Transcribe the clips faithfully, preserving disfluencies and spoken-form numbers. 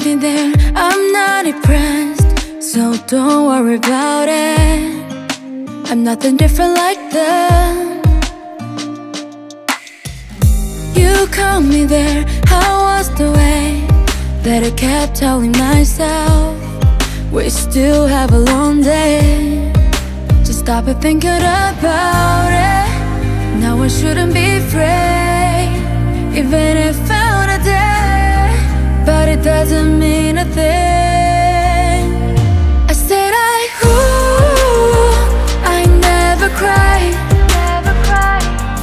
me there, I'm not impressed, so don't worry about it. I'm nothing different like them. You caught me there, how was the way that I kept telling myself we still have a long day? Just stop it thinking about it. Now I shouldn't be afraid, even if out a day, but it doesn't mean a thing. I said I, ooh, I never cry, never cry.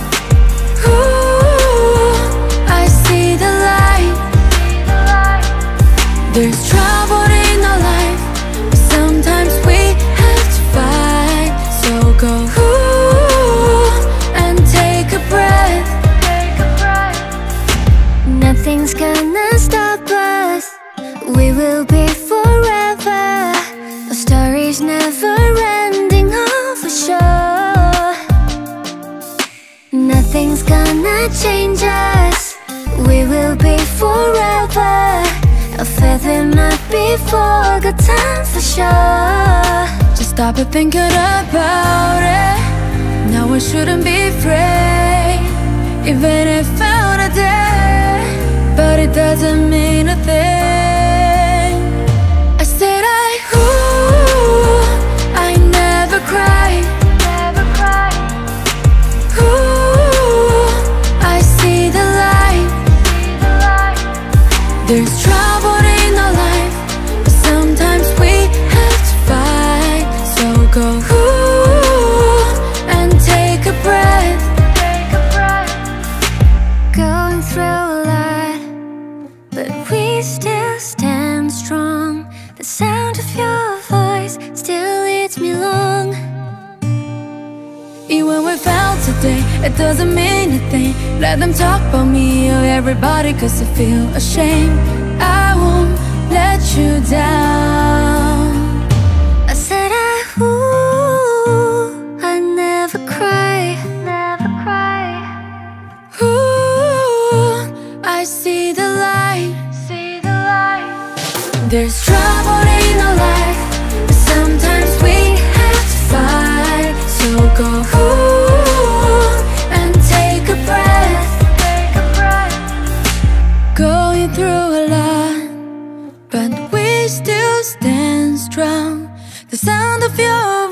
Ooh, I see the light, see the light. There's trouble in our life, but sometimes we have to fight. So go, ooh, and take a breath, take a breath. Nothing's gonna stop us, we will be forever. Our story's never ending, oh for sure. Nothing's gonna change us, we will be forever. Our faith it might be forgotten for sure. Just stop it thinking about it. Now I shouldn't be afraid, even if out a day, but it doesn't mean a thing. I said I, ooh, I never cry, never cry. Ooh, I see the light, see the light. There's trouble in our life, but sometimes we have to fight. So go, ooh, and take a breath, take a breath. Going through a lot, but we still stand strong. The sound of your voice still leads me along. Even we fell today, it doesn't mean a thing. Let them talk about me or everybody, cause I feel ashamed. I won't let you down. I said I, ooh, I never cry, never cry. Ooh, I see the light, see the light. There's trouble in our life, but sometimes we have to fight. So go, ooh, and take a breath, take a breath. Going through a lot, but we still stand strong. The sound of your